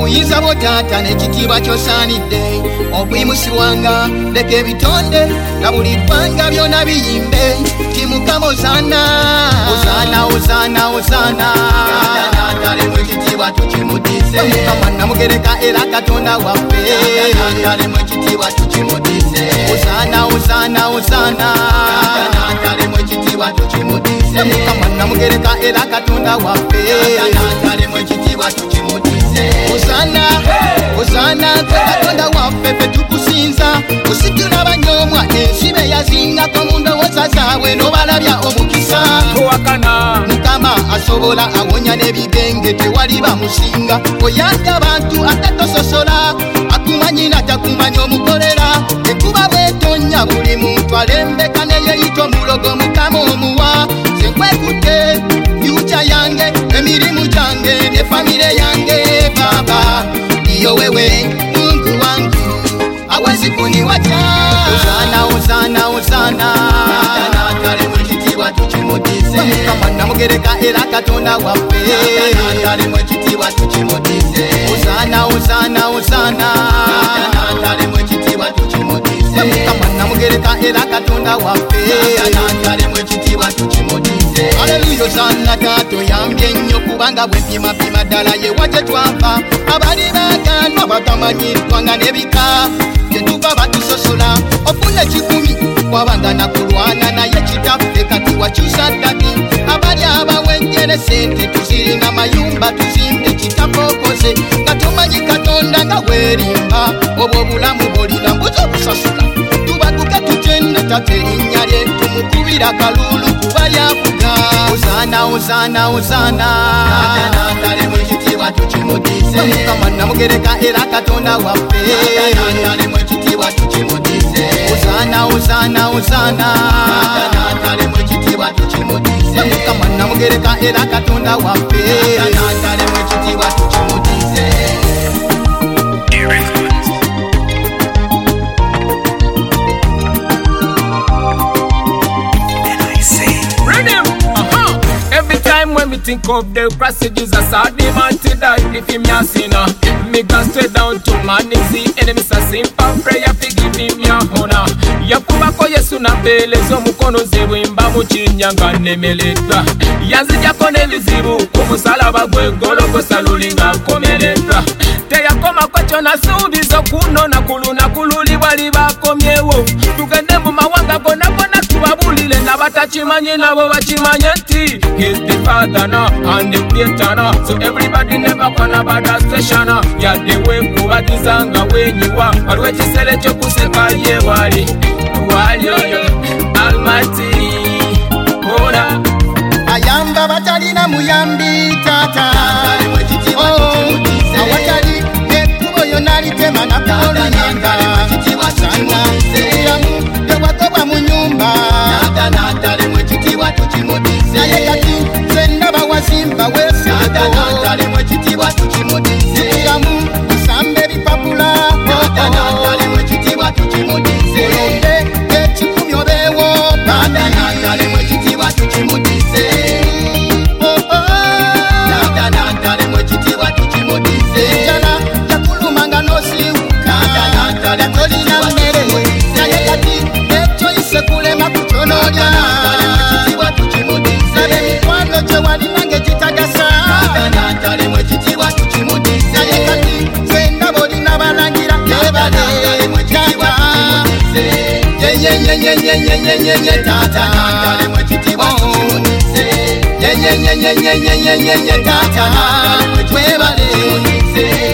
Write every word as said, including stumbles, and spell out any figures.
obuyinza bwo taata n'ekitiibwa ky'osaanidde okwimusibwanga. Leka ebitonde na buli ggwanga byonna biyimbe ti Mukama ozaana ozaana ozaana ozaana. Taata ekitiibwa tukimuddize Mukama namugereka era Katonda waffe. Taata ekitiibwa tukimuddize ozaana ozaana ozaana. Taata ekitiibwa tukimuddize Mukama namugereka era Katonda waffe. Taata ekitiibwa tukimuddize ozaana ozaana Katonda waffe ffe tukusinza. Ositula banyoomwa ensi be yazingako mu ndowooza zaabwe n'obalabya omukisa. Wakana Mukama asobola awonya n'ebigenge tewali bamusinga. Oyanga abantu atatososola akumanyi natakumanya omukolera. Ekuba bwetonya buli muntu alembeka neyeyita omulogo Mukama omuwa. Nze nkwekutte fyuca yange emirimu gyange ne famire yange baba. Iyo wewe Mungu wangu awezikuni wacha. Ozaana ozaana ozaana. Taata ekitiibwa tukimuddize Mukama namugereka era Katonda waffe. Taata ekitiibwa tukimuddize ozaana ozaana ozaana. Taata ekitiibwa tukimuddize Mukama namugereka era Katonda waffe. Taata ekitiibwa tukimuddize. Haleluya ozaana taata oyambye nnyo kubanga bwe mpimapima ddala ye wajje twava. Abali baganwa batamanyi ggwanga n'ebika tetuva batusosola. Ofuna kikumi kwabanga nakulwana naye kitaffe kati wakyusa ddaki. Abali abawenjere sente tuzirina mayumba tuzimbe kitafokoze. Nga tumanyi Katonda nga weerimba obwo obulamu bwolina mbuza okusasula. Tubaguke tutende tate erinnya lye tumukubira kalulu kuba lyavuga. Ozaana ozaana ozaana. Taata ekitiibwa tukimuddize Mukama namugereka era Katonda waffe. Taata ekitiibwa tukimuddize ozaana ozaana ozaana. Taata ekitiibwa tukimuddize Mukama namugereka era Katonda waffe. Taata ekitiibwa tukimuddize. When me think of the passages, I saw the man to die if him a sinner. Me go straight down to my knees, the enemy say simple prayer to give him your honor. Yakuba ko Yesu na mbele zo mukono zewe mba muchinyanga nemeletwa. Yazija ko nebizibu kumusalaba gwe Golgotha lulinga komeletwa. Teyakoma kwacho na subizo kuno na kuluna kululi bali bakomyewo. Tugende mu mawanga gona gona tubabulile nabatachimanyi nabo bachimanye nti he's the father now and the creator now. So everybody never gonna bada station now. Ya the way kubagizanga wenyiwa waliwe kisele kyo kuseka ye wali wali yo Almighty Kona ayamba batalina muyambi tata. Awatali ekubo yonna litema nakuoluyimba. Iramu tewagoba mu nyumba. Naye kati zenna bawazimba weeseko. Iramu usambe bipapula. Olonde ekikumi obeewo. Enjala yakulumanga n'osiiwuka. Tolina mmere naye kati ekyoyise kulema kukyonolya. Sabe emikwano gye walina ng'egitagasa. Naye kati zenna b'olina balangira ebale tata. Yenyenyenyenyenyenyenyenye tata. Yenyenyenyenyenyenyenye tata. Webale